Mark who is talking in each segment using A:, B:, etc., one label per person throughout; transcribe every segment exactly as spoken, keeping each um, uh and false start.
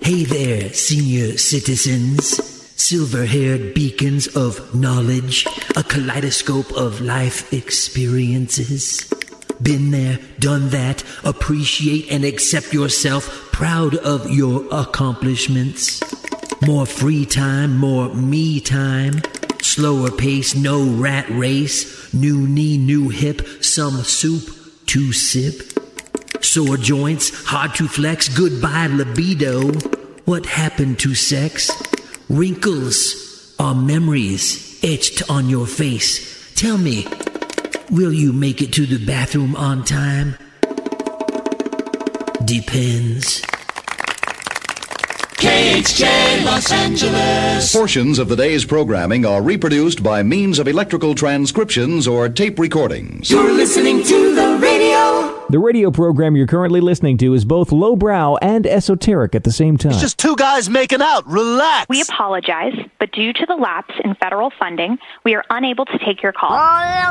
A: Hey there, senior citizens, silver-haired beacons of knowledge, a kaleidoscope of life experiences. Been there, done that, appreciate and accept yourself, proud of your accomplishments. More free time, more me time, slower pace, no rat race, new knee, new hip, some soup to sip. Sore joints, hard to flex, goodbye libido. What happened to sex? Wrinkles are memories etched on your face. Tell me, will you make it to the bathroom on time? Depends.
B: K H J Los Angeles.
C: Portions of the day's programming are reproduced by means of electrical transcriptions or tape recordings.
B: You're listening to the radio.
D: The radio program you're currently listening to is both lowbrow and esoteric at the same time.
E: It's just two guys making out. Relax.
F: We apologize, but due to the lapse in federal funding, we are unable to take your call.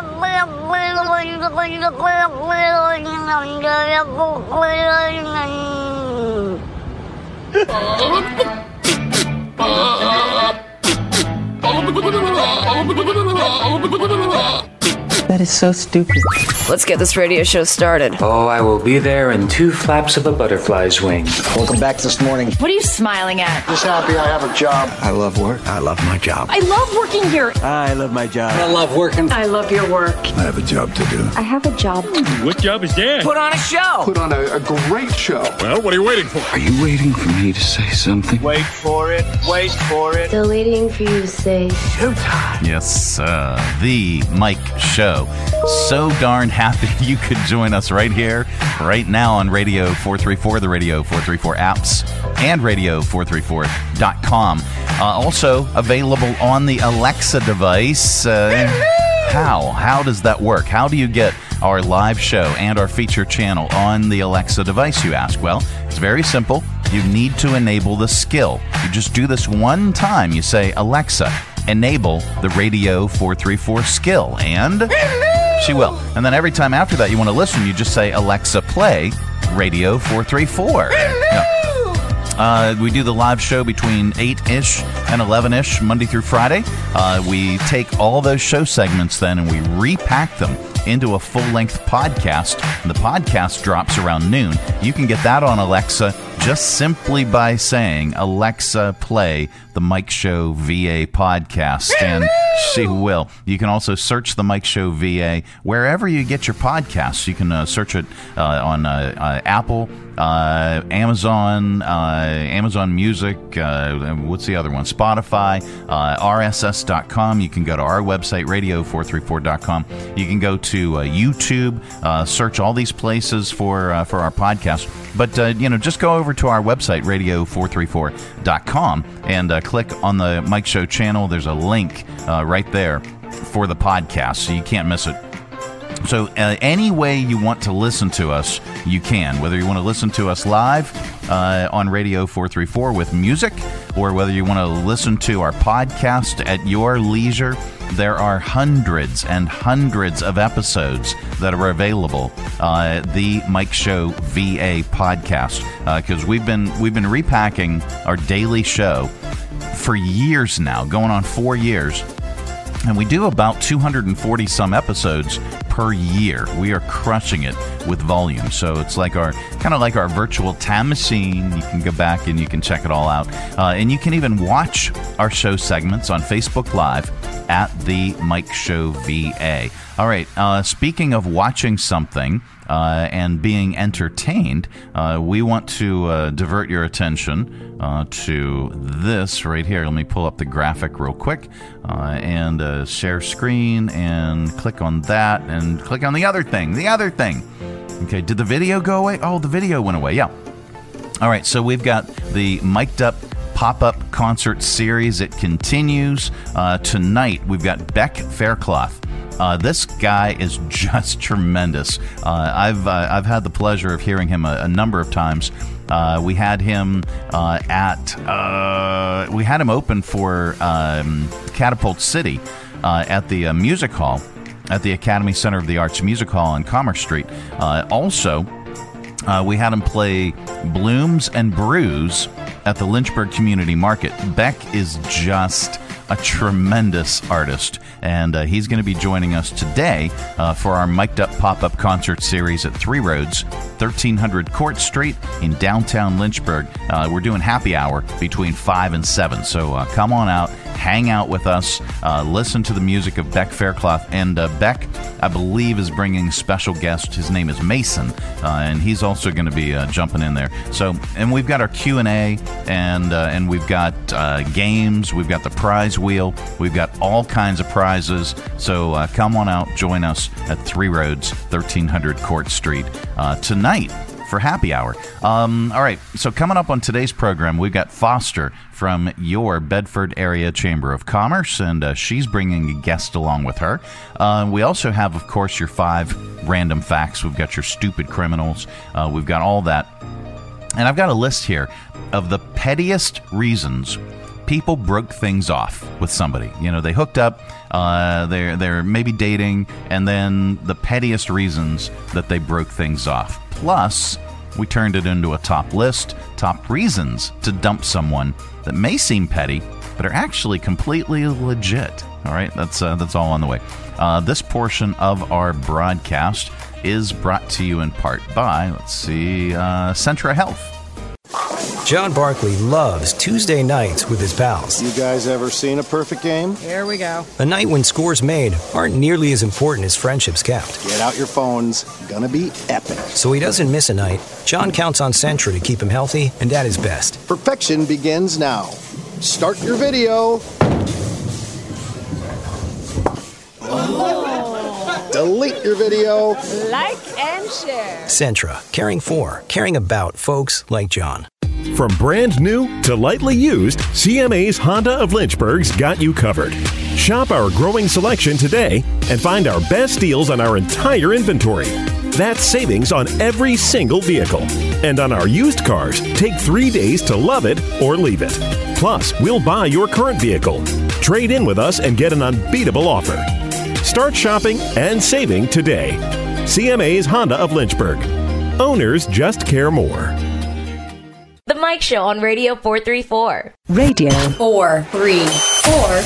G: That is so stupid.
H: Let's get this radio show started.
I: Oh, I will be there in two flaps of a butterfly's wing.
J: Welcome back this morning.
H: What are you smiling at?
J: Just happy I have a job.
K: I love work. I love my job.
H: I love working here.
E: I love my job.
K: I love working.
H: I love your work.
K: I have a job to do.
L: I have a job to do.
M: What job is that?
H: Put on a show.
J: Put on a, a great show.
M: Well, what are you waiting for?
K: Are you waiting for me to say something?
E: Wait for it. Wait for it.
L: Still waiting for you to say
E: Showtime.
N: Yes, uh, the Mike Show. So darn happy you could join us right here, right now on Radio four thirty-four, the Radio four thirty-four apps, and radio four thirty-four dot com. Uh, also available on the Alexa device. Uh, how? How does that work? How do you get our live show and our feature channel on the Alexa device, you ask? Well, it's very simple. You need to enable the skill. You just do this one time. You say, Alexa, enable the Radio four thirty-four skill, and she will. And then every time after that you want to listen, you just say, Alexa, play Radio four thirty-four. Yeah. Uh, we do the live show between eight-ish and eleven-ish, Monday through Friday. Uh, we take all those show segments then and we repack them into a full-length podcast. And the podcast drops around noon. You can get that on Alexa just simply by saying, Alexa, play the Mike Show V A podcast, and she will. You can also search the Mike Show V A wherever you get your podcasts. You can uh, search it uh, on uh, uh, Apple, uh, Amazon, uh, Amazon Music, uh, what's the other one? Spotify, uh, R S S dot com. You can go to our website, radio four thirty-four dot com. You can go to uh, YouTube, uh, search all these places for uh, for our podcast. But, uh, you know, just go over to our website, radio four thirty-four dot com, and uh, click on the Mike Show channel. There's a link uh, right there for the podcast, so you can't miss it. So uh, any way you want to listen to us, you can. Whether you want to listen to us live uh, on Radio four thirty-four with music, or whether you want to listen to our podcast at your leisure, there are hundreds and hundreds of episodes that are available. Uh, the Mike Show V A podcast, because uh, we've been we've been repacking our daily show for years now, going on four years. And we do about two hundred forty some episodes per year. We are crushing it with volume. So it's like our kind of like our virtual time machine. You can go back and you can check it all out. Uh, and you can even watch our show segments on Facebook Live at the Mike Show V A. All right. Uh, speaking of watching something uh, and being entertained, uh, we want to uh, divert your attention uh, to this right here. Let me pull up the graphic real quick uh, and uh, share screen and click on that and click on the other thing. The other thing. Okay. Did the video go away? Oh, the video went away. Yeah. All right. So we've got the mic'd up pop-up concert series. It continues. Uh, tonight, we've got Beck Faircloth. Uh, this guy is just tremendous. Uh, I've uh, I've had the pleasure of hearing him a, a number of times. Uh, we had him uh, at uh, we had him open for um, Catapult City uh, at the uh, Music Hall at the Academy Center of the Arts Music Hall on Commerce Street. Uh, also, Uh, we had him play Blooms and Brews at the Lynchburg Community Market. Beck is just a tremendous artist, and uh, he's going to be joining us today uh, for our Mic'd Up Pop-Up Concert Series at Three Roads, thirteen hundred Court Street in downtown Lynchburg. Uh, we're doing happy hour between five and seven, so uh, come on out, hang out with us, uh, listen to the music of Beck Faircloth. And uh, Beck, I believe, is bringing a special guest. His name is Mason, uh, and he's also going to be uh, jumping in there. So, and we've got our Q and A, and uh, and we've got uh, games, we've got the prize wheel, we've got all kinds of prizes. So uh, come on out, join us at Three Roads, thirteen hundred Court Street uh, tonight for happy hour. Um, all right, so coming up on today's program, we've got Foster from your Bedford Area Chamber of Commerce, and uh, she's bringing a guest along with her. Uh, we also have, of course, your five random facts. We've got your stupid criminals. Uh, we've got all that. And I've got a list here of the pettiest reasons people broke things off with somebody. You know, they hooked up, uh, they're, they're maybe dating, and then the pettiest reasons that they broke things off. Plus, we turned it into a top list, top reasons to dump someone that may seem petty, but are actually completely legit. All right, that's uh, that's all on the way. Uh, this portion of our broadcast is brought to you in part by, let's see, uh, Centra Health.
M: John Barkley loves Tuesday nights with his pals.
O: You guys ever seen a perfect game?
P: Here we go.
M: A night when scores made aren't nearly as important as friendships kept.
O: Get out your phones. Gonna be epic.
M: So he doesn't miss a night. John counts on Centra to keep him healthy and at his best.
O: Perfection begins now. Start your video. Oh. Delete your video.
P: Like and share.
M: Centra, caring for, caring about folks like John.
Q: From brand new to lightly used, C M A's Honda of Lynchburg's got you covered. Shop our growing selection today and find our best deals on our entire inventory. That's savings on every single vehicle. And on our used cars, take three days to love it or leave it. Plus, we'll buy your current vehicle. Trade in with us and get an unbeatable offer. Start shopping and saving today. C M A's Honda of Lynchburg. Owners just care more.
R: The Mike Show on Radio four thirty-four.
G: Radio
R: four thirty-four.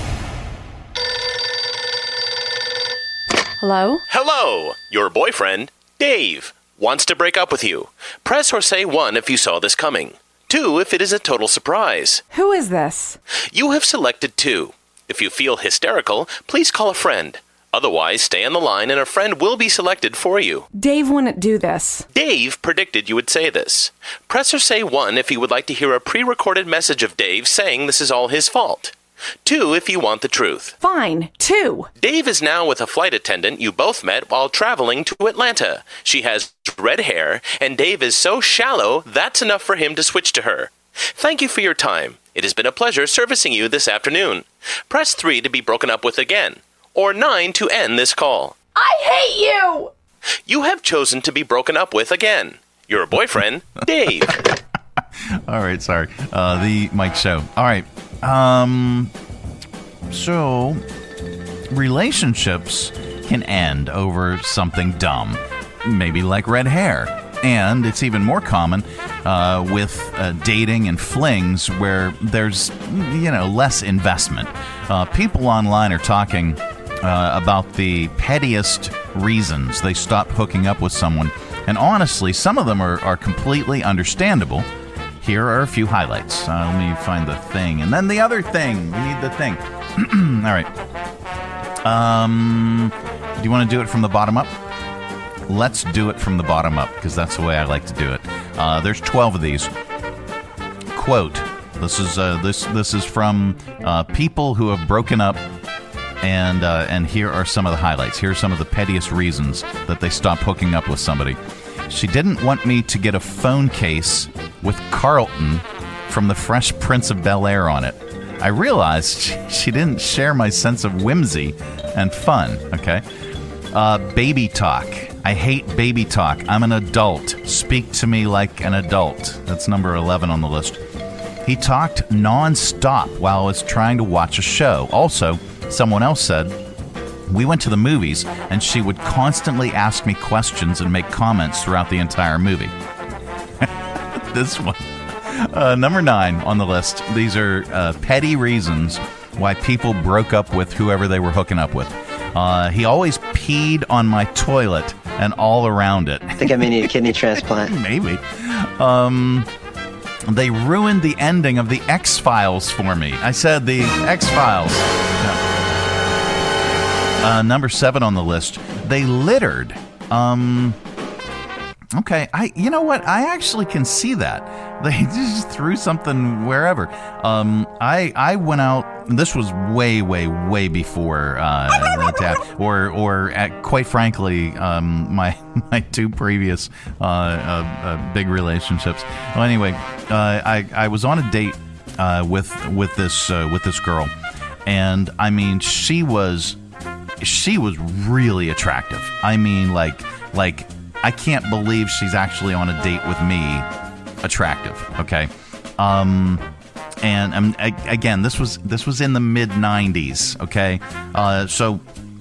P: Hello?
S: Hello! Your boyfriend, Dave, wants to break up with you. Press or say one if you saw this coming. Two if it is a total surprise.
P: Who is this?
S: You have selected two. If you feel hysterical, please call a friend. Otherwise, stay on the line and a friend will be selected for you.
P: Dave wouldn't do this.
S: Dave predicted you would say this. Press or say one if you would like to hear a pre-recorded message of Dave saying this is all his fault. Two if you want the truth.
P: Fine. Two.
S: Dave is now with a flight attendant you both met while traveling to Atlanta. She has red hair, and Dave is so shallow that's enough for him to switch to her. Thank you for your time. It has been a pleasure servicing you this afternoon. Press three to be broken up with again, or nine to end this call.
P: I hate you!
S: You have chosen to be broken up with again. Your boyfriend, Dave.
N: All right, sorry. Uh, the Mike Show. All right. Um, so, relationships can end over something dumb, maybe like red hair. And it's even more common uh, with uh, dating and flings where there's, you know, less investment. Uh, people online are talking uh, about the pettiest reasons they stop hooking up with someone. And honestly, some of them are, are completely understandable. Here are a few highlights. Uh, let me find the thing. And then the other thing. We need the thing. All right. Um, do you want to do it from the bottom up? Let's do it from the bottom up, because that's the way I like to do it. Uh, there's twelve of these. Quote. This is uh, this this is from uh, people who have broken up, and uh, and here are some of the highlights. Here are some of the pettiest reasons that they stopped hooking up with somebody. She didn't want me to get a phone case with Carlton from the Fresh Prince of Bel-Air on it. I realized she, she didn't share my sense of whimsy and fun. Okay. Uh, baby talk. I hate baby talk. I'm an adult. Speak to me like an adult. That's number eleven on the list. He talked non-stop while I was trying to watch a show. Also, someone else said, We went to the movies, and she would constantly ask me questions and make comments throughout the entire movie. This one. Uh, number nine on the list. These are uh, petty reasons why people broke up with whoever they were hooking up with. Uh, he always peed on my toilet and all around it.
T: I think I may need a kidney transplant.
N: Maybe. Um, they ruined the ending of the X-Files for me. I said the X-Files. No. Uh, number seven on the list. They littered. Um... Okay, I you know what? I actually can see that. They just threw something wherever. Um, I I went out. This was way, way, way before uh, that, or or at, quite frankly, um, my my two previous uh, uh, uh, big relationships. Well, anyway, uh, I I was on a date uh, with with this uh, with this girl, and I mean she was she was really attractive. I mean, like like. I can't believe she's actually on a date with me attractive, okay? Um, and um, I, again, this was this was in the mid nineties, okay? Uh, so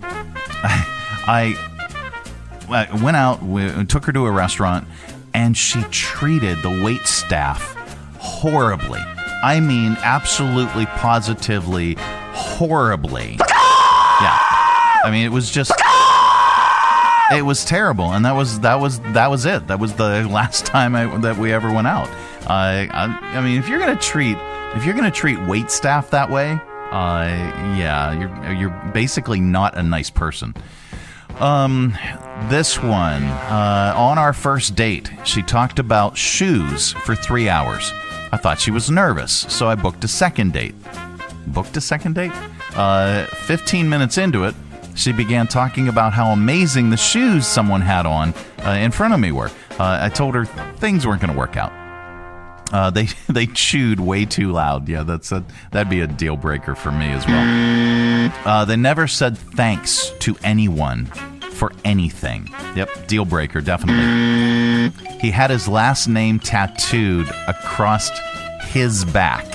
N: I, I went out, we took her to a restaurant, and she treated the wait staff horribly. I mean, absolutely, positively, horribly. Yeah. I mean, it was just... It was terrible, and that was that was that was it. That was the last time I, that we ever went out. Uh, I, I mean, if you're gonna treat if you're gonna treat wait staff that way, uh, yeah, you're you're basically not a nice person. Um, this one uh, on our first date, she talked about shoes for three hours. I thought she was nervous, so I booked a second date. Booked a second date? Uh, fifteen minutes into it, she began talking about how amazing the shoes someone had on uh, in front of me were. Uh, I told her things weren't going to work out. Uh, they they chewed way too loud. Yeah, that's a, that'd be a deal breaker for me as well. Uh, they never said thanks to anyone for anything. Yep, deal breaker, definitely. He had his last name tattooed across his back.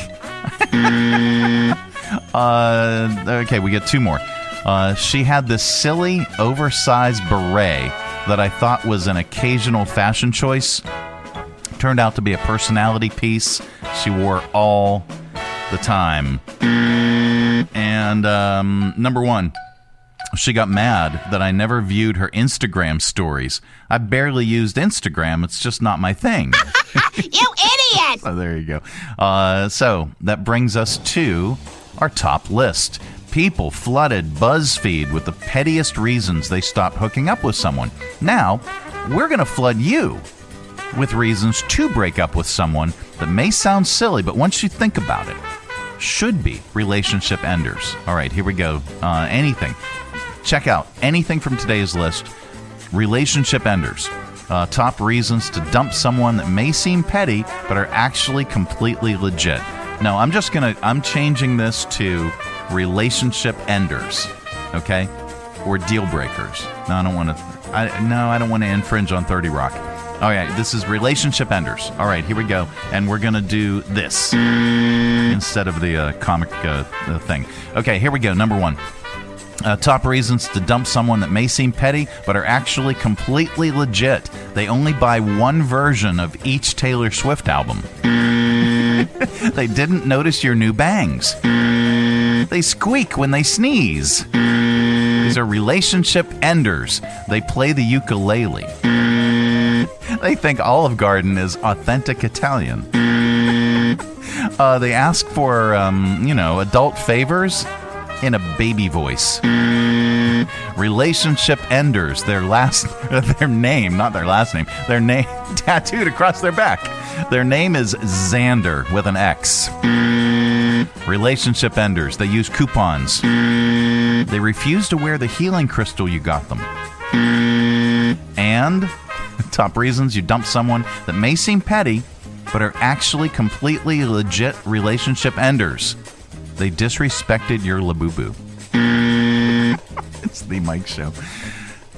N: uh, okay, we get two more. Uh, she had this silly, oversized beret that I thought was an occasional fashion choice. Turned out to be a personality piece she wore all the time. And um, number one, she got mad that I never viewed her Instagram stories. I barely used Instagram. It's just not my thing.
U: You idiot!
N: So there you go. Uh, so that brings us to our top list. People flooded BuzzFeed with the pettiest reasons they stopped hooking up with someone. Now, we're going to flood you with reasons to break up with someone that may sound silly, but once you think about it, should be relationship enders. All right, here we go. Uh, anything. Check out anything from today's list. Relationship enders. Uh, top reasons to dump someone that may seem petty, but are actually completely legit. No, I'm just going to, I'm changing this to relationship enders, okay? Or deal breakers. No, I don't want to, I, no, I don't want to infringe on thirty Rock. All right, this is relationship enders. All right, here we go. And we're going to do this instead of the uh, comic uh, uh, thing. Okay, here we go. Number one. Uh, top reasons to dump someone that may seem petty, but are actually completely legit. They only buy one version of each Taylor Swift album. They didn't notice your new bangs. They squeak when they sneeze. These are relationship enders. They play the ukulele. They think Olive Garden is authentic Italian. Uh, they ask for, um, you know, adult favors in a baby voice. Relationship enders. Their last, their name, not their last name, their name tattooed across their back. Their name is Xander with an X. Relationship enders. They use coupons. They refuse to wear the healing crystal you got them. And top reasons you dump someone that may seem petty, but are actually completely legit relationship enders. They disrespected your labubu. It's the Mike Show.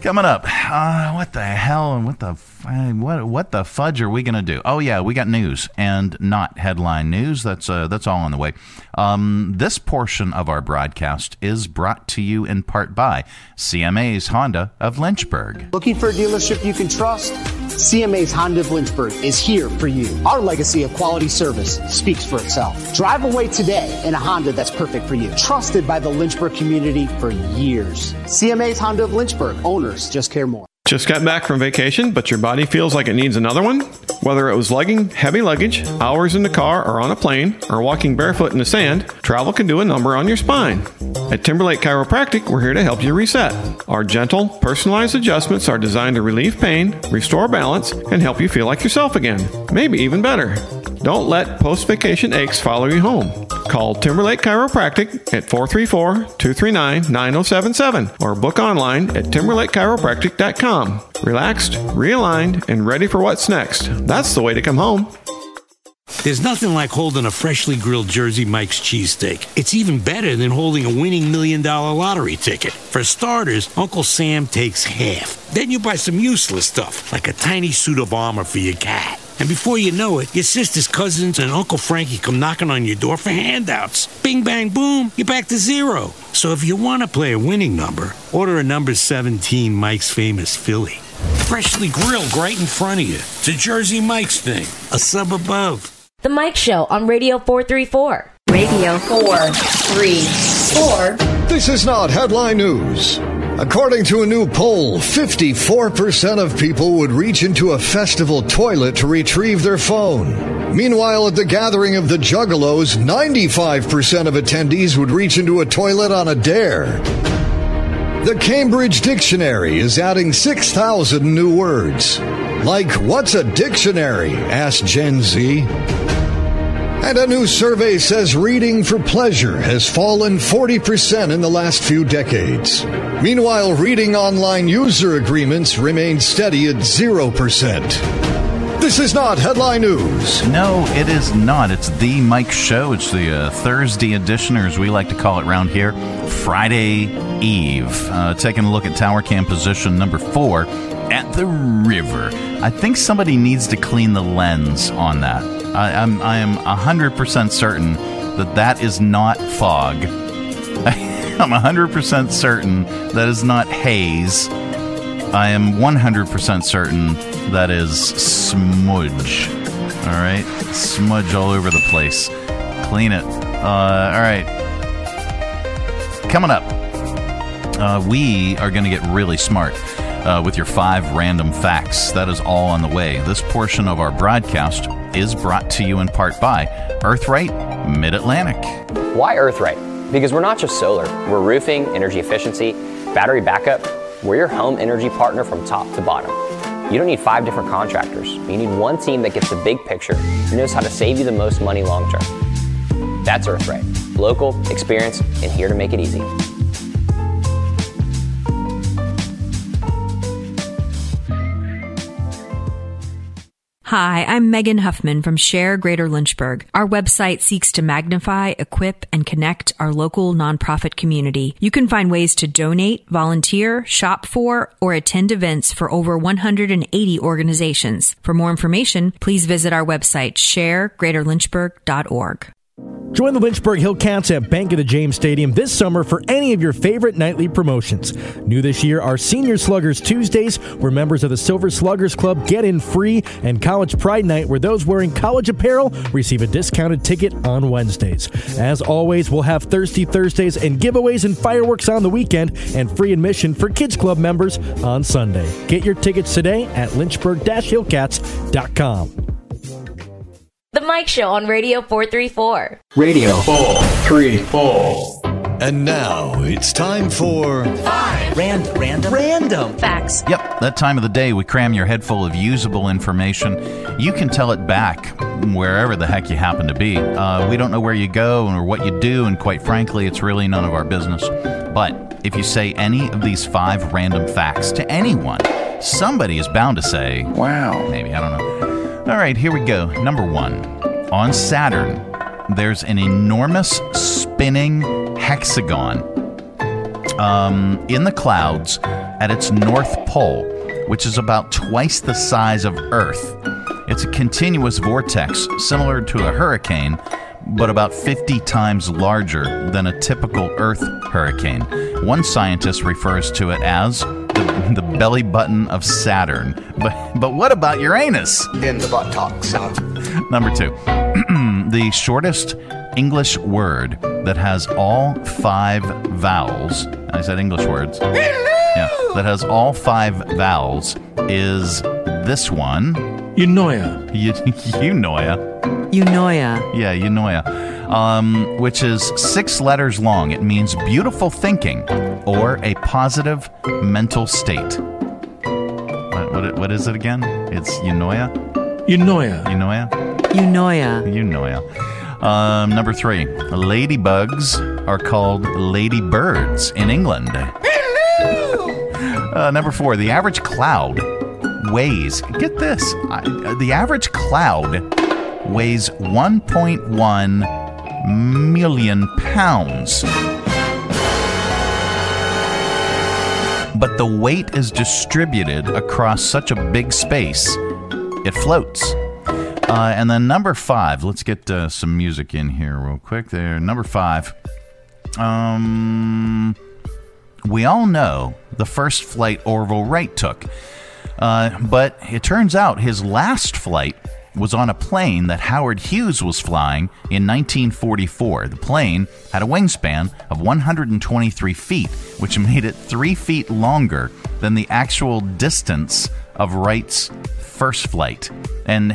N: Coming up, uh, what the hell and what the what what the fudge are we gonna do? Oh yeah, we got news and not headline news. That's uh, that's all on the way. Um, this portion of our broadcast is brought to you in part by C M A's Honda of Lynchburg.
O: Looking for a dealership you can trust? C M A's Honda of Lynchburg is here for you. Our legacy of quality service speaks for itself. Drive away today in a Honda that's perfect for you. Trusted by the Lynchburg community for years. C M A's Honda of Lynchburg. Owners just care more.
T: Just got back from vacation, but your body feels like it needs another one? Whether it was lugging heavy luggage, hours in the car or on a plane, or walking barefoot in the sand, travel can do a number on your spine. At Timberlake Chiropractic, we're here to help you reset. Our gentle, personalized adjustments are designed to relieve pain, restore balance, and help you feel like yourself again. Maybe even better. Don't let post-vacation aches follow you home. Call Timberlake Chiropractic at four three four, two three nine, nine zero seven seven or book online at timberlake chiropractic dot com. Relaxed, realigned, and ready for what's next. That's the way to come home.
V: There's nothing like holding a freshly grilled Jersey Mike's cheesesteak. It's even better than holding a winning million dollar lottery ticket. For starters, Uncle Sam takes half. Then you buy some useless stuff, like a tiny suit of armor for your cat. And before you know it, your sister's cousins and Uncle Frankie come knocking on your door for handouts. Bing, bang, boom, you're back to zero. So if you want to play a winning number, order a number seventeen Mike's Famous Philly. Freshly grilled right in front of you. It's a Jersey Mike's thing, a sub above.
R: The Mike Show on Radio four thirty-four. Radio four thirty-four.
W: This is not headline news. According to a new poll, fifty-four percent of people would reach into a festival toilet to retrieve their phone. Meanwhile, at the gathering of the Juggalos, ninety-five percent of attendees would reach into a toilet on a dare. The Cambridge Dictionary is adding six thousand new words. Like, what's a dictionary? Asked Gen Z. And a new survey says reading for pleasure has fallen forty percent in the last few decades. Meanwhile, reading online user agreements remain steady at zero percent. This is not headline news.
N: No, it is not. It's the Mike Show. It's the uh, Thursday edition, or as we like to call it around here, Friday Eve. Uh, taking a look at Tower Cam position number four at the river. I think somebody needs to clean the lens on that. I, I'm I am one hundred percent certain that that is not fog. I'm one hundred percent certain that is not haze. I am one hundred percent certain that is smudge. All right? Smudge all over the place. Clean it. Uh, all right. Coming up, uh, we are going to get really smart uh, with your five random facts. That is all on the way. This portion of our broadcast is brought to you in part by Earthright Mid-Atlantic.
X: Why Earthright? Because we're not just solar. We're roofing, energy efficiency, battery backup. We're your home energy partner from top to bottom. You don't need five different contractors. You need one team that gets the big picture and knows how to save you the most money long term. That's Earthright. Local, experienced, and here to make it easy.
Y: Hi, I'm Megan Huffman from Share Greater Lynchburg. Our website seeks to magnify, equip, and connect our local nonprofit community. You can find ways to donate, volunteer, shop for, or attend events for over one hundred eighty organizations. For more information, please visit our website, share greater lynchburg dot org.
Z: Join the Lynchburg Hillcats at Bank of the James Stadium this summer for any of your favorite nightly promotions. New this year are Senior Sluggers Tuesdays, where members of the Silver Sluggers Club get in free, and College Pride Night, where those wearing college apparel receive a discounted ticket on Wednesdays. As always, we'll have Thirsty Thursdays and giveaways and fireworks on the weekend, and free admission for Kids Club members on Sunday. Get your tickets today at lynchburg hillcats dot com.
R: The Mike Show on Radio four thirty-four.
W: Radio four thirty-four. And now it's time for
A: Five Random Random Random
R: Facts.
N: Yep, that time of the day we cram your head full of usable information. You can tell it back wherever the heck you happen to be. Uh, we don't know where you go or what you do, and quite frankly, it's really none of our business. But if you say any of these five random facts to anyone, somebody is bound to say, wow, maybe, I don't know. All right, here we go. Number one. On Saturn, there's an enormous spinning hexagon um, in the clouds at its north pole, which is about twice the size of Earth. It's a continuous vortex similar to a hurricane, but about fifty times larger than a typical Earth hurricane. One scientist refers to it as the, the belly button of Saturn. But, but what about Uranus?
J: In the buttocks.
N: Number two, the shortest English word that has all five vowels. I said English words. Yeah, that has all five vowels is this one.
V: Eunoia.
N: Eu- Eunoia.
B: Eunoia.
N: Yeah, eunoia. Um, which is six letters long. It means beautiful thinking or a positive mental state. What, what, what is it again? It's eunoia?
V: Eunoia.
N: Eunoia?
B: Eunoia.
N: Eunoia. Um, number three, ladybugs are called ladybirds in England. Uh, number four, the average cloud weighs, get this, I, the average cloud weighs one point one million pounds. But the weight is distributed across such a big space, it floats. Uh, and then number five, let's get uh, some music in here real quick there. Number five, um, we all know the first flight Orville Wright took. Uh, but it turns out his last flight was on a plane that Howard Hughes was flying in nineteen forty-four. The plane had a wingspan of one hundred twenty-three feet, which made it three feet longer than the actual distance of Wright's first flight. And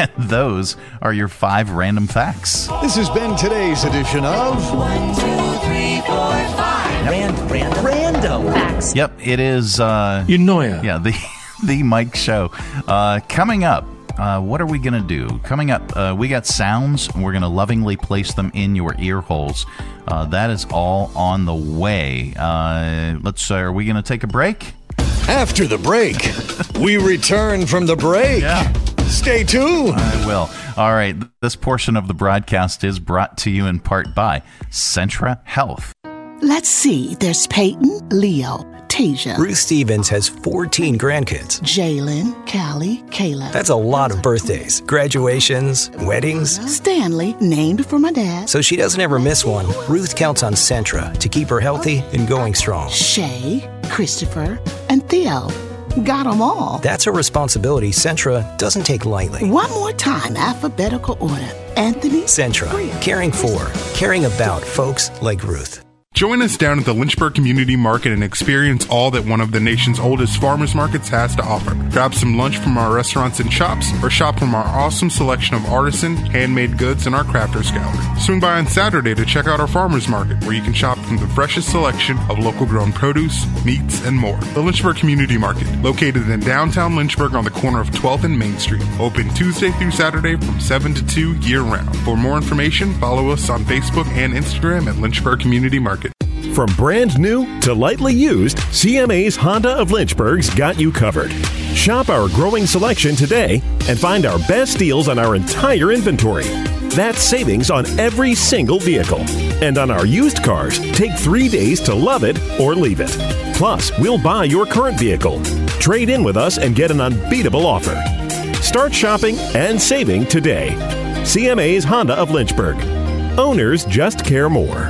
N: those are your five random facts.
W: This has been today's edition of
A: One, two, three, four, five.
N: Yep.
A: Random, random, random facts.
N: Yep, it is. Uh,
V: Eunoia.
N: Yeah, the the Mike Show. Uh, coming up, uh, what are we going to do? Coming up, uh, we got sounds, and we're going to lovingly place them in your ear holes. Uh, that is all on the way. Uh, let's. Uh, are we going to take a break?
W: After the break, we return from the break.
N: Yeah.
W: Stay tuned.
N: I will. All right. This portion of the broadcast is brought to you in part by Centra Health.
C: Let's see. There's Peyton, Leo, Tasia.
M: Ruth Stevens has fourteen grandkids.
C: Jalen, Callie, Kayla.
M: That's a lot of birthdays, graduations, weddings.
C: Stanley, named for my dad.
M: So she doesn't ever miss one. Ruth counts on Centra to keep her healthy and going strong.
C: Shay, Christopher, and Theo. Got them all.
M: That's a responsibility Centra doesn't take lightly.
C: One more time, alphabetical order. Anthony.
M: Centra, caring for, caring about folks like Ruth.
D: Join us down at the Lynchburg Community Market and experience all that one of the nation's oldest farmers markets has to offer. Grab some lunch from our restaurants and shops, or shop from our awesome selection of artisan, handmade goods in our crafters gallery. Swing by on Saturday to check out our farmers market, where you can shop from the freshest selection of local grown produce, meats, and more. The Lynchburg Community Market, located in downtown Lynchburg on the corner of twelfth and Main Street. Open Tuesday through Saturday from seven to two year round. For more information, follow us on Facebook and Instagram at Lynchburg Community Market.
Q: From brand new to lightly used, C M A's Honda of Lynchburg's got you covered. Shop our growing selection today and find our best deals on our entire inventory. That's savings on every single vehicle. And on our used cars, take three days to love it or leave it. Plus, we'll buy your current vehicle. Trade in with us and get an unbeatable offer. Start shopping and saving today. C M A's Honda of Lynchburg. Owners just care more.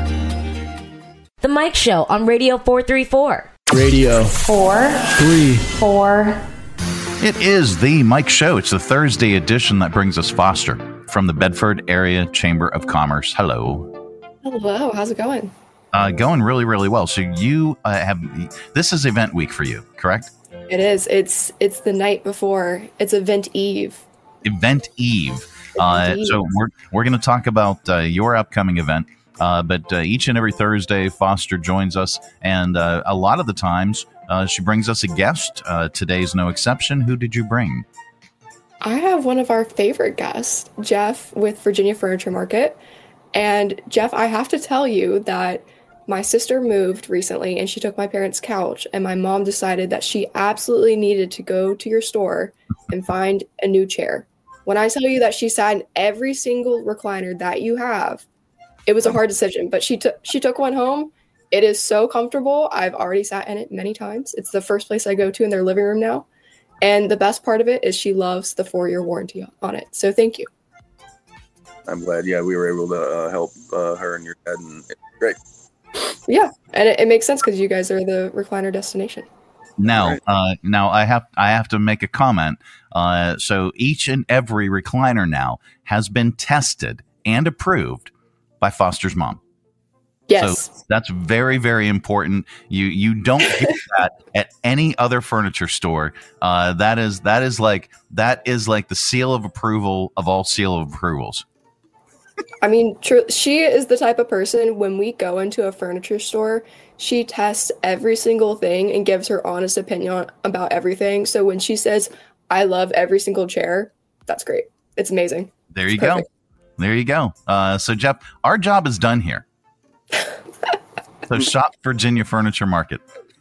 R: The Mike Show on Radio four thirty-four.
Z: Radio
R: four
Z: three
R: four.
N: It is the Mike Show. It's the Thursday edition that brings us Foster from the Bedford Area Chamber of Commerce. Hello.
F: Hello. How's it going?
N: Uh, going really, really well. So you uh, have this is event week for you, correct?
F: It is. It's it's the night before. It's event eve.
N: Event eve. Uh, so we're we're going to talk about uh, your upcoming event. Uh, but uh, each and every Thursday, Foster joins us, and uh, a lot of the times uh, she brings us a guest. Uh, today's no exception. Who did you bring?
F: I have one of our favorite guests, Jeff, with Virginia Furniture Market. And Jeff, I have to tell you that my sister moved recently, and she took my parents' couch, and my mom decided that she absolutely needed to go to your store and find a new chair. When I tell you that she sat in every single recliner that you have, it was a hard decision, but she took she took one home, It is so comfortable. I've already sat in it many times. It's the first place I go to in their living room now. And the best part of it is she loves the four-year warranty on it. So thank you.
E: I'm glad. Yeah, we were able to uh, help uh, her and your dad, and it's great.
F: Yeah, and it, it makes sense because you guys are the recliner destination.
N: Now, uh, now I have I have to make a comment. Uh, so each and every recliner now has been tested and approved by Foster's mom.
F: Yes.
N: So that's very, very important. You you don't get that at any other furniture store. Uh, that is that is like that is like the seal of approval of all seal of approvals.
F: I mean, tr- she is the type of person, when we go into a furniture store, she tests every single thing and gives her honest opinion about everything. So when she says, I love every single chair, that's great. It's amazing.
N: There you
F: It's perfect.
N: go. There you go. Uh, so, Jeff, our job is done here. So shop Virginia Furniture Market.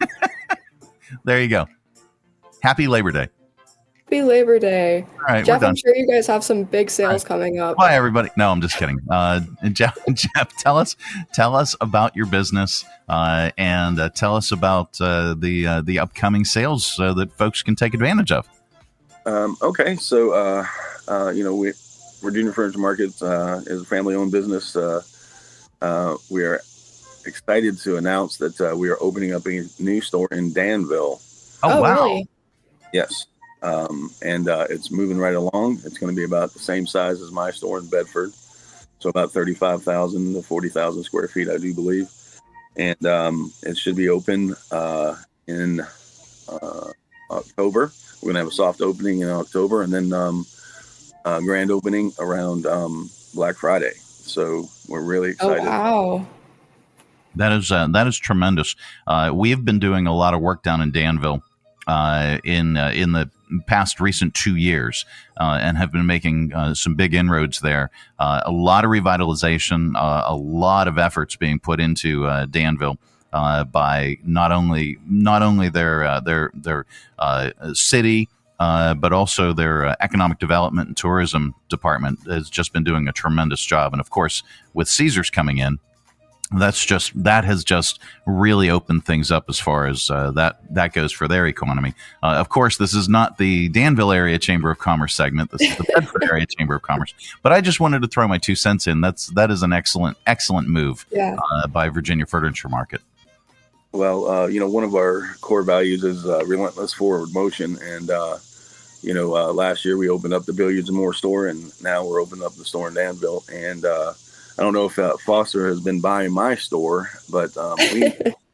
N: There you go. Happy Labor Day.
F: Happy Labor Day.
N: All right,
F: Jeff,
N: we're done.
F: I'm sure you guys have some big sales coming up.
N: Bye, everybody. No, I'm just kidding. Uh, Jeff, Jeff, tell us, tell us about your business, uh, and uh, tell us about uh, the uh, the upcoming sales uh, that folks can take advantage of.
E: Um, okay, so uh, uh, you know, we Virginia Furniture Market uh, is a family-owned business. Uh, uh, we are excited to announce that uh, we are opening up a new store in Danville.
N: Oh,
F: Oh,
N: wow.
F: really?
E: Yes. Um, and uh, it's moving right along. It's going to be about the same size as my store in Bedford. So about thirty-five thousand to forty thousand square feet, I do believe. And um, it should be open uh, in uh, October. We're going to have a soft opening in October, and then um, a grand opening around um, Black Friday. So we're really
F: Oh,
E: excited.
F: wow.
N: That is uh, that is tremendous. Uh, we have been doing a lot of work down in Danville uh, in uh, in the past recent two years, uh, and have been making uh, some big inroads there. Uh, a lot of revitalization, uh, a lot of efforts being put into uh, Danville uh, by not only not only their uh, their their uh, city. Uh, but also their uh, economic development and tourism department has just been doing a tremendous job. And of course, with Caesars coming in, that's just that has just really opened things up as far as uh, that that goes for their economy. Uh, of course, this is not the Danville Area Chamber of Commerce segment. This is the Bedford Area Chamber of Commerce. But I just wanted to throw my two cents in. That's that is an excellent excellent move
F: Yeah.
N: uh, by Virginia Furniture Market.
E: Well, uh, you know, one of our core values is uh, relentless forward motion. And, uh, you know, uh, last year we opened up the Billiards and More store, and now we're opening up the store in Danville. And uh, I don't know if uh, Foster has been by my store, but um, we,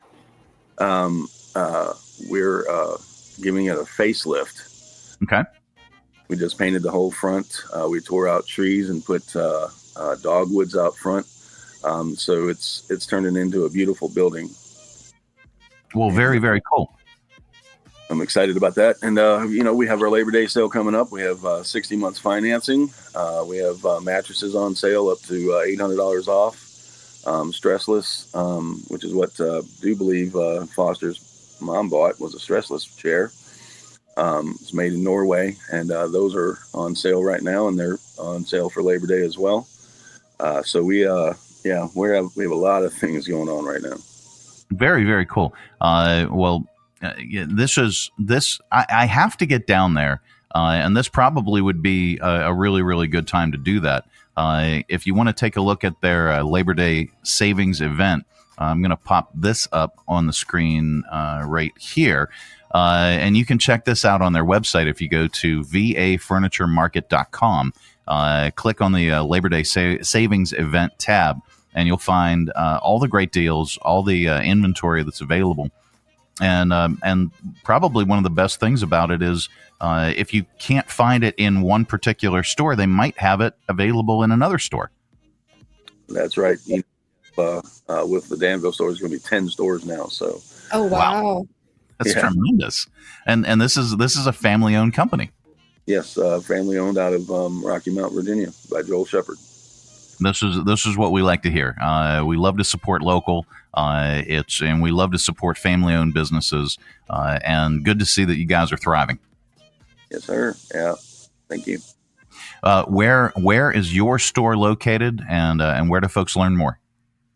E: um, uh, we're uh, giving it a facelift.
N: Okay.
E: We just painted the whole front. Uh, we tore out trees and put uh, uh, dogwoods out front. Um, so it's it's turning into a beautiful building.
N: Well, very, very cool.
E: I'm excited about that. And, uh, you know, we have our Labor Day sale coming up. We have uh, sixty months financing. Uh, we have uh, mattresses on sale up to uh, eight hundred dollars off. Um, stressless, um, which is what uh, I do believe uh, Foster's mom bought, was a stressless chair. Um, it's made in Norway, and uh, those are on sale right now, and they're on sale for Labor Day as well. Uh, so we, uh, yeah, we have, we have a lot of things going on right now.
N: Very, very cool. Uh, well, uh, yeah, this is this. I, I have to get down there, uh, and this probably would be a, a really, really good time to do that. Uh, if you want to take a look at their uh, Labor Day savings event, uh, I'm going to pop this up on the screen uh, right here, uh, and you can check this out on their website if you go to v a furniture market dot com. Uh, click on the uh, Labor Day sa- savings event tab, and you'll find uh, all the great deals, all the uh, inventory that's available. And um, and probably one of the best things about it is uh, if you can't find it in one particular store, they might have it available in another store.
E: That's right. You know, uh, uh, with the Danville store, there's going to be ten stores now. So,
F: Oh, wow.
N: That's
E: Yeah.
N: tremendous. And and this is this is a family owned company.
E: yes, uh, family owned out of um, Rocky Mount, Virginia, by Joel Shepard.
N: This is this is what we like to hear. Uh, we love to support local. Uh, it's and we love to support family owned businesses. Uh, and good to see that you guys are thriving.
E: Yes, sir. Yeah. Thank you.
N: Uh, where where is your store located, and uh, and where do folks learn more?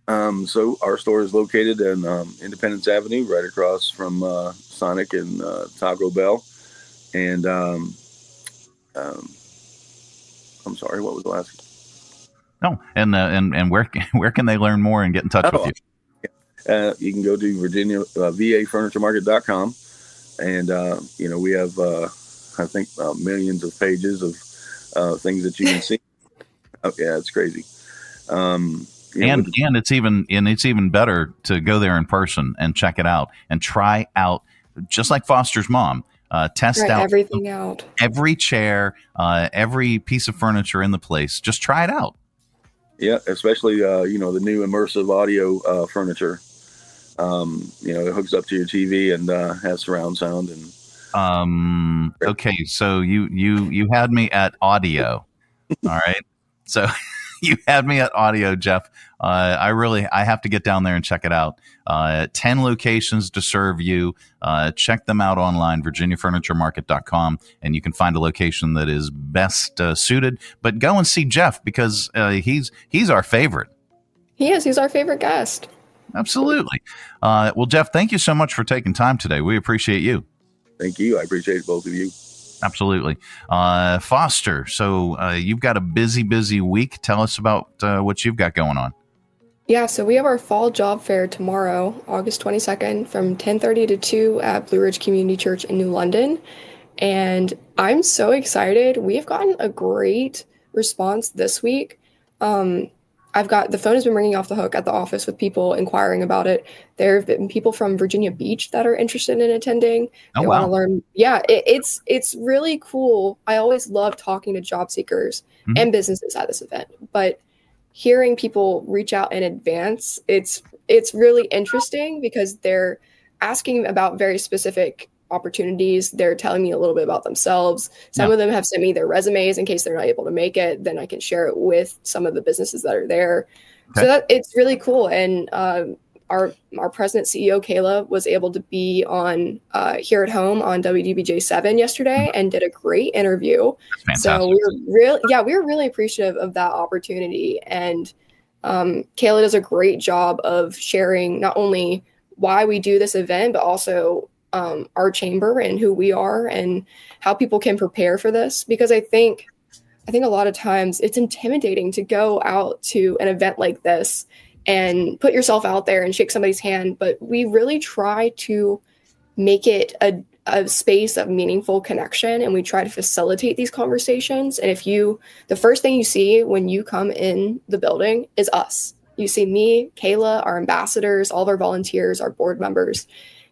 E: Um, so our store is located in um, Independence Avenue, right across from uh, Sonic and uh, Taco Bell. And um, um, I'm sorry, what was the last?
N: No, and uh, and and where where can they learn more and get in touch
E: Oh,
N: with you?
E: Uh, you can go to Virginia uh, V A Furniture Market dot com, and uh, you know we have uh, I think uh, millions of pages of uh, things that you can see. Oh, yeah, it's crazy. Um, you know,
N: and
E: with-
N: and it's even and it's even better to go there in person and check it out and try out, just like Foster's mom. Uh, test
F: Try
N: out
F: everything out.
N: every chair, uh, every piece of furniture in the place. Just try it out.
E: Yeah, especially uh, you know the new immersive audio uh, furniture. Um, you know, it hooks up to your T V and uh, has surround sound. And
N: Um, okay, so you you you had me at audio. All right, so you had me at audio, Jeff. Uh, I really I have to get down there and check it out. Uh, ten locations to serve you. Uh, check them out online, Virginia Furniture Market dot com, and you can find a location that is best uh, suited. But go and see Jeff because uh, he's he's our favorite.
F: He is. He's our favorite guest.
N: Absolutely. Uh, well, Jeff, thank you so much for taking time today. We appreciate you.
E: Thank you. I appreciate both of you.
N: Absolutely. Uh, Foster, so uh, you've got a busy, busy week. Tell us about uh, what you've got going on.
F: Yeah, so we have our fall job fair tomorrow, August twenty-second, from ten thirty to two at Blue Ridge Community Church in New London. And I'm so excited. We have gotten a great response this week. Um, I've got the phone has been ringing off the hook at the office with people inquiring about it. There have been people from Virginia Beach that are interested in attending.
N: Oh,
F: they
N: wow.
F: want to learn. Yeah, it, it's it's really cool. I always love talking to job seekers
N: Mhm.
F: and businesses at this event, but hearing people reach out in advance, it's it's really interesting because they're asking about very specific opportunities. They're telling me a little bit about themselves. Some
N: Yeah.
F: of them have sent me their resumes in case they're not able to make it. Then I can share it with some of the businesses that are there.
N: Okay.
F: So that it's really cool. And um, our our president C E O Kayla was able to be on uh, Here at Home on W D B J seven yesterday and did a great interview.
N: That's
F: So
N: fantastic.
F: we were really, yeah, we were really appreciative of that opportunity. And um, Kayla does a great job of sharing not only why we do this event, but also um, our chamber and who we are and how people can prepare for this. Because I think, I think a lot of times it's intimidating to go out to an event like this and put yourself out there and shake somebody's hand. But we really try to make it a a space of meaningful connection, and we try to facilitate these conversations. And if you, the first thing you see when you come in the building is us. You see me, Kayla, our ambassadors, all of our volunteers, our board members,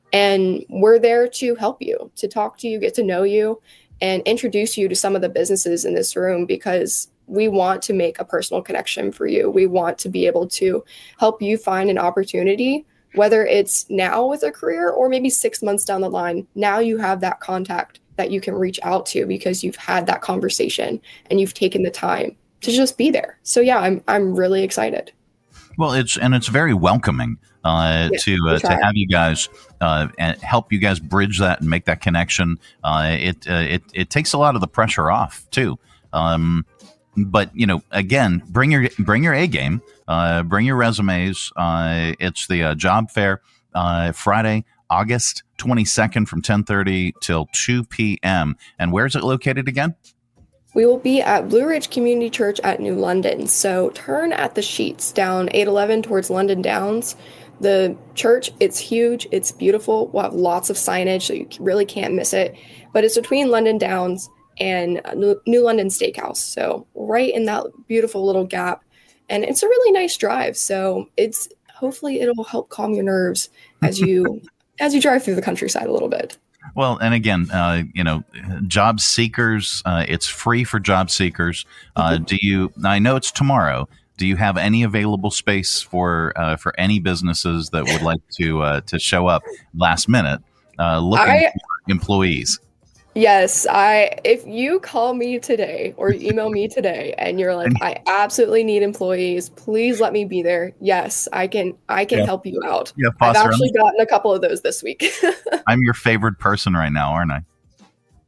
F: and we're there to help you, to talk to you, get to know you, and introduce you to some of the businesses in this room because we want to make a personal connection for you. We want to be able to help you find an opportunity, whether it's now with a career or maybe six months down the line. Now you have that contact that you can reach out to because you've had that conversation and you've taken the time to just be there. So yeah, I'm I'm really excited.
N: Well, it's and it's very welcoming uh,
F: Yeah,
N: to
F: we
N: uh, to
F: try.
N: have you guys uh, and help you guys bridge that and make that connection. Uh, it uh, it it takes a lot of the pressure off too. Um, but you know, again, bring your bring your A game, uh, bring your resumes. Uh, it's the uh, job fair uh, Friday, August twenty-second from ten thirty till two p.m. And where's it located again?
F: We will be at Blue Ridge Community Church at New London. So turn at the sheets down eight eleven towards London Downs. The church, it's huge. It's beautiful. We'll have lots of signage, so you really can't miss it. But it's between London Downs and New New London Steakhouse. So right in that beautiful little gap. And it's a really nice drive. So it's hopefully it'll help calm your nerves as you as you drive through the countryside a little bit.
N: Well, and again, uh, you know, job seekers, uh, it's free for job seekers. Uh, do you, I know it's tomorrow. Do you have any available space for, uh, for any businesses that would like to, uh, to show up last minute, uh, looking
F: I-
N: for employees?
F: Yes, I if you call me today or email me today and you're like, I absolutely need employees, please let me be there. Yes, I can I can
N: Yeah.
F: help you out.
N: Yeah,
F: I've
N: Foster,
F: actually gotten a couple of those this week.
N: I'm your favorite person right now, aren't I?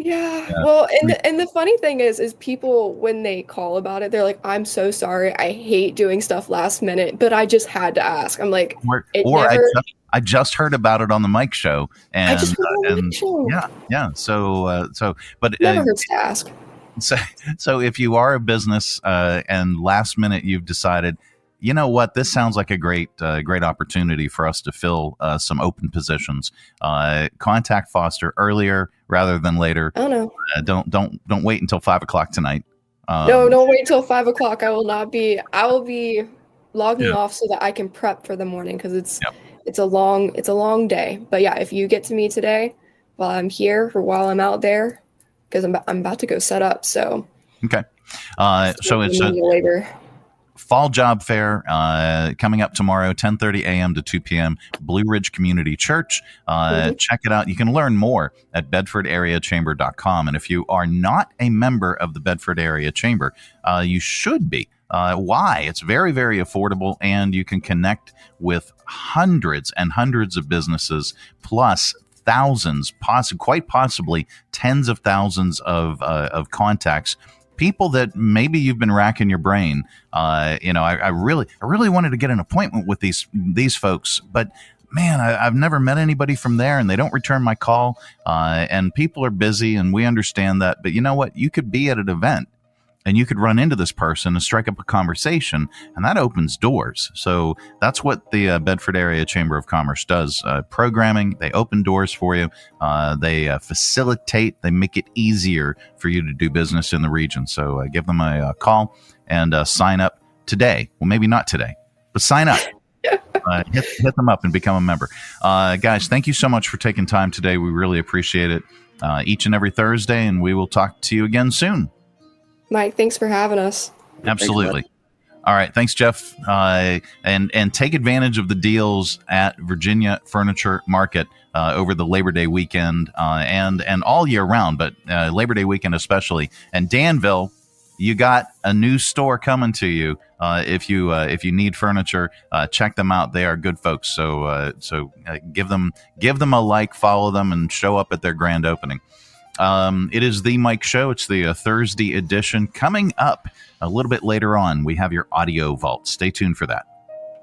F: Yeah.
N: Yeah.
F: Well, and the, and the funny thing is, is people when they call about it, they're like, "I'm so sorry. I hate doing stuff last minute, but I just had to ask." I'm like,
N: Or,
F: it
N: or I,
F: never.
N: just, I just heard about it on the Mike Show, and
F: I just heard it on the
N: and
F: Mike Show.
N: yeah, yeah. So, uh, so, but
F: Never
N: uh,
F: hurts to ask.
N: So, so if you are a business uh, and last minute you've decided, you know what, this sounds like a great, uh, great opportunity for us to fill uh, some open positions. Uh, contact Foster earlier rather than later.
F: Oh no!
N: Uh, don't, don't, don't wait until five o'clock tonight. Um,
F: no, don't wait till five o'clock. I will not be. I will be logging
N: Yeah.
F: off so that I can prep for the morning because it's
N: Yep.
F: it's a long it's a long day. But yeah, if you get to me today while I'm here or while I'm out there, because I'm I'm about to go set up. So
N: Okay. Uh, so it's a
F: labor.
N: fall job fair uh, coming up tomorrow, ten thirty a.m. to two p.m. Blue Ridge Community Church. Uh,
F: Mhm.
N: Check it out. You can learn more at bedford area chamber dot com. And if you are not a member of the Bedford Area Chamber, uh, you should be. Uh, why? It's very, very affordable, and you can connect with hundreds and hundreds of businesses, plus thousands, poss- quite possibly tens of thousands of uh, of contacts. People that maybe you've been racking your brain. Uh, you know, I, I really, I really wanted to get an appointment with these these folks, but man, I, I've never met anybody from there, and they don't return my call. Uh, and people are busy, and we understand that. But you know what? You could be at an event, and you could run into this person and strike up a conversation, and that opens doors. So that's what the uh, Bedford Area Chamber of Commerce does. Uh, programming, they open doors for you. Uh, they uh, facilitate, they make it easier for you to do business in the region. So uh, give them a, uh call and uh, sign up today. Well, maybe not today, but sign up. Uh, hit, hit them up and become a member. Uh, guys, thank you so much for taking time today. We really appreciate it uh, each and every Thursday, and we will talk to you again soon.
F: Mike, thanks for having us.
N: Absolutely. All right. Thanks, Jeff. Uh, and, and take advantage of the deals at Virginia Furniture Market uh, over the Labor Day weekend uh, and, and all year round, but uh, Labor Day weekend especially. And Danville, you got a new store coming to you. Uh, if you uh, if you need furniture, uh, check them out. They are good folks. So uh, so uh, give them give them a like, follow them, and show up at their grand opening. Um, it is the Mike Show. It's the uh, Thursday edition. Coming up a little bit later on, we have your audio vault. Stay tuned for that.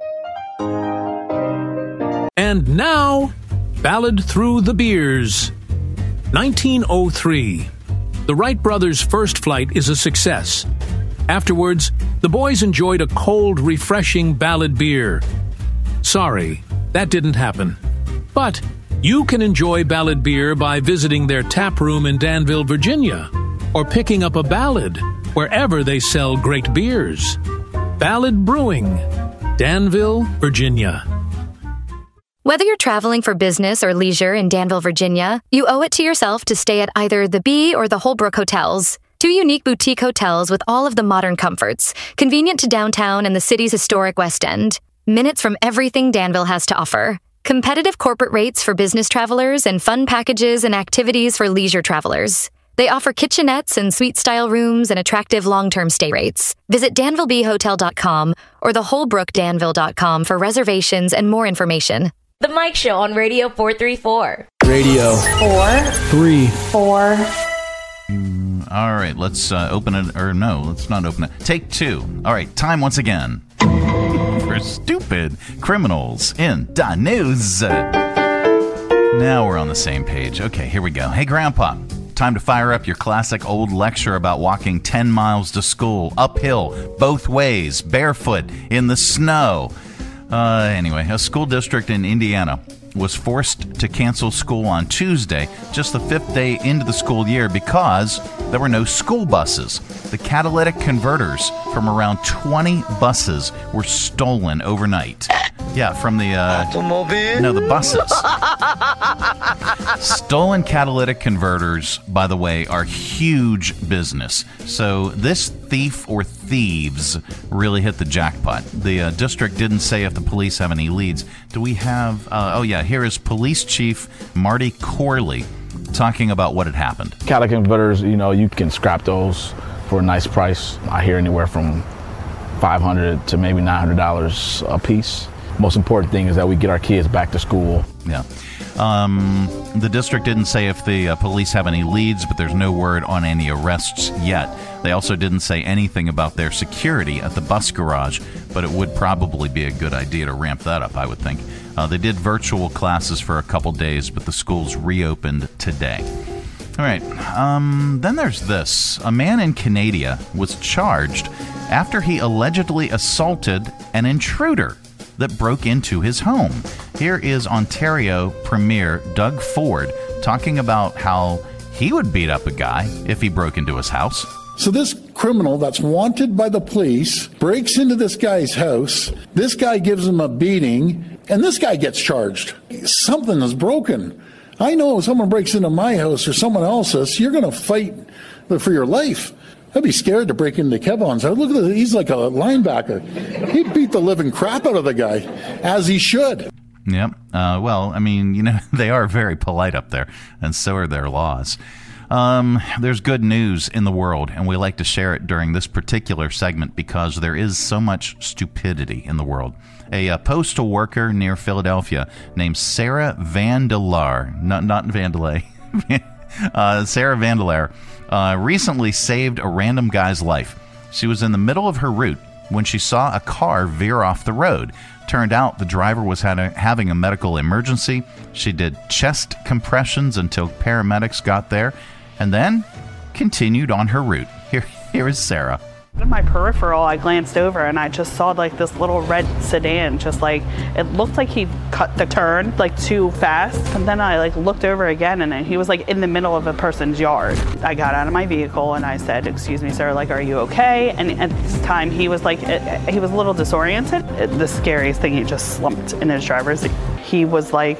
G: And now, Ballad Through the Beers. nineteen oh three. The Wright brothers' first flight is a success. Afterwards, the boys enjoyed a cold, refreshing Ballad beer. Sorry, that didn't happen. But you can enjoy Ballad beer by visiting their tap room in Danville, Virginia, or picking up a Ballad wherever they sell great beers. Ballad Brewing, Danville, Virginia.
H: Whether you're traveling for business or leisure in Danville, Virginia, you owe it to yourself to stay at either the Bee or the Holbrook hotels. Two unique boutique hotels with all of the modern comforts, convenient to downtown and the city's historic West End. Minutes from everything Danville has to offer. Competitive corporate rates for business travelers and fun packages and activities for leisure travelers. They offer kitchenettes and suite-style rooms and attractive long-term stay rates. Visit danville bee hotel dot com or the holbrook danville dot com for reservations and more information.
R: The Mike Show on Radio four thirty-four.
I: Radio
R: Four.
I: three.
R: Four.
N: All right, let's uh, open it. Or no, let's not open it. Take two. All right, time once again for stupid criminals in the news. Now we're on the same page. Okay, here we go. Hey, Grandpa. Time to fire up your classic old lecture about walking ten miles to school, uphill, both ways, barefoot, in the snow. Uh, anyway, a school district in Indiana was forced to cancel school on Tuesday, just the fifth day into the school year, because there were no school buses. The catalytic converters from around twenty buses were stolen overnight. Yeah, from the... Uh, Automobile? No, the buses. Stolen catalytic converters, by the way, are huge business. So this thief or thieves really hit the jackpot. The uh, district didn't say if the police have any leads. Do we have... Uh, oh, yeah, here is Police Chief Marty Corley talking about what had happened.
K: Catalytic converters, you know, you can scrap those for a nice price. I hear anywhere from five hundred dollars to maybe nine hundred dollars a piece. Most important thing is that we get our kids back to school.
N: Yeah. Um, the district didn't say if the uh, police have any leads, but there's no word on any arrests yet. They also didn't say anything about their security at the bus garage, but it would probably be a good idea to ramp that up, I would think. Uh, they did virtual classes for a couple days, but the schools reopened today. All right. Um, then there's this. A man in Canada was charged after he allegedly assaulted an intruder that broke into his home. Here is Ontario Premier Doug Ford talking about how he would beat up a guy if he broke into his house.
I: So this criminal that's wanted by the police breaks into this guy's house. This guy gives him a beating, and this guy gets charged. Something is broken. I know if someone breaks into my house or someone else's, you're going to fight for your life. I'd be scared to break into Kevon's house. Look at this. He's like a linebacker. He'd beat the living crap out of the guy, as he should.
N: Yep. Uh, well, I mean, you know, they are very polite up there, and so are their laws. Um, there's good news in the world, and we like to share it during this particular segment because there is so much stupidity in the world. A, a postal worker near Philadelphia named Sarah Vandelar, not not Vandelay, uh, Sarah Vandelar, uh, recently saved a random guy's life. She was in the middle of her route when she saw a car veer off the road. Turned out the driver was had a, having a medical emergency. She did chest compressions until paramedics got there, and then continued on her route. Here, here is Sarah.
L: In my peripheral, I glanced over and I just saw like this little red sedan, just like it looked like he cut the turn like too fast. And then I like looked over again, and he was like in the middle of a person's yard. I got out of my vehicle and I said, "Excuse me, sir, like, are you okay?" And at this time, he was like, he was a little disoriented. The scariest thing, he just slumped in his driver's seat. He was like,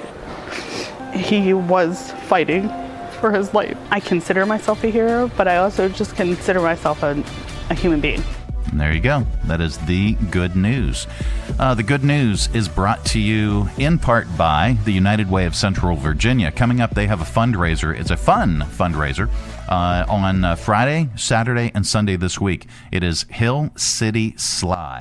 L: he was fighting for his life. I consider myself a hero, but I also just consider myself a a human being.
N: And there you go. That is the good news. Uh, the good news is brought to you in part by the United Way of Central Virginia. Coming up, they have a fundraiser. It's a fun fundraiser uh, on uh, Friday, Saturday, and Sunday this week. It is Hill City Slide.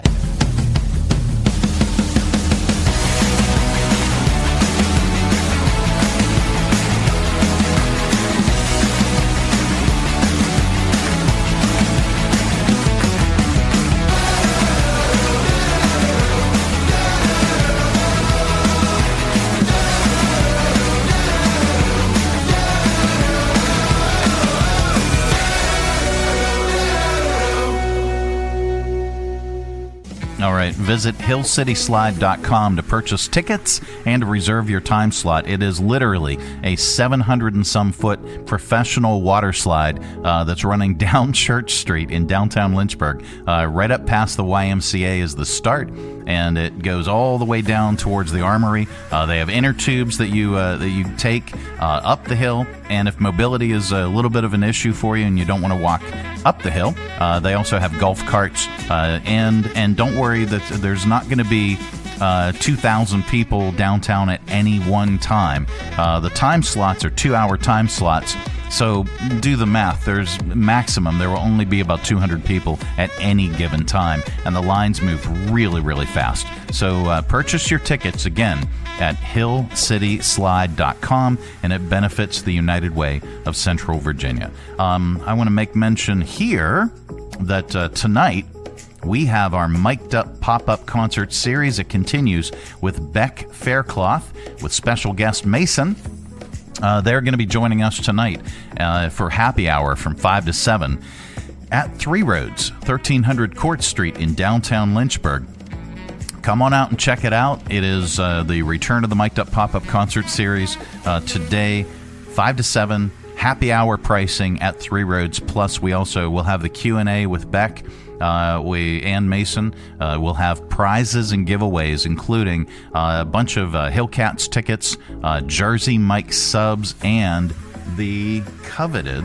N: All right, visit hill city slide dot com to purchase tickets and reserve your time slot. It is literally a seven hundred and some foot professional water slide uh, that's running down Church Street in downtown Lynchburg. Uh, right up past the Y M C A is the start, and it goes all the way down towards the Armory. Uh, they have inner tubes that you uh, that you take uh, up the hill, and if mobility is a little bit of an issue for you and you don't want to walk up the hill, uh, they also have golf carts, uh, and and don't worry that there's not going to be uh, two thousand people downtown at any one time. Uh, the time slots are two-hour time slots, so do the math. There's maximum. There will only be about two hundred people at any given time, and the lines move really, really fast. So uh, purchase your tickets again at hill city slide dot com, and it benefits the United Way of Central Virginia. Um, I want to make mention here that uh, tonight we have our Mic'd Up pop-up concert series. It continues with Beck Faircloth with special guest Mason. Uh, they're going to be joining us tonight uh, for happy hour from five to seven at Three Roads, thirteen hundred Court Street in downtown Lynchburg. Come on out and check it out. It is uh, the return of the Mic'd Up pop-up concert series uh, today, five to seven, happy hour pricing at Three Roads. Plus, we also will have the Q and A with Beck. Uh, we and Mason uh, will have prizes and giveaways, including uh, a bunch of uh, Hillcats tickets, uh, Jersey Mike subs, and the coveted,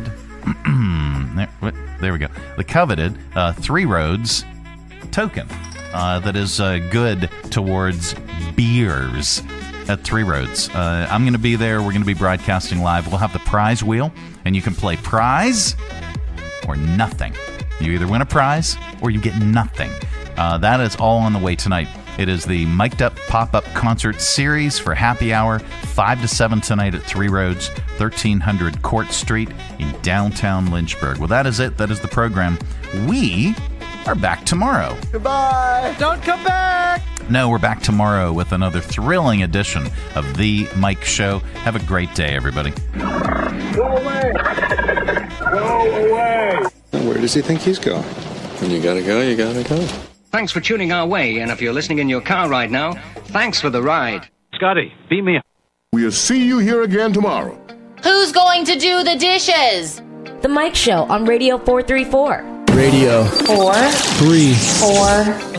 N: there, there we go, the coveted uh, Three Roads token uh, that is uh, good towards beers at Three Roads. Uh, I'm going to be there. We're going to be broadcasting live. We'll have the prize wheel, and you can play prize or nothing. You either win a prize or you get nothing. Uh, that is all on the way tonight. It is the Mic'd Up Pop-Up Concert Series for happy hour, five to seven tonight at Three Roads, thirteen hundred Court Street in downtown Lynchburg. Well, that is it. That is the program. We are back tomorrow.
O: Goodbye. Don't come back.
N: No, we're back tomorrow with another thrilling edition of The Mike Show. Have a great day, everybody.
O: Go away. Go away.
P: Where does he think he's going? When you gotta go, you gotta go.
S: Thanks for tuning our way, and if you're listening in your car right now, thanks for the ride.
T: Scotty, beat me up.
U: We'll see you here again tomorrow.
R: Who's going to do the dishes? The Mike Show on Radio four thirty-four.
Z: Radio
R: four
Z: three
R: four.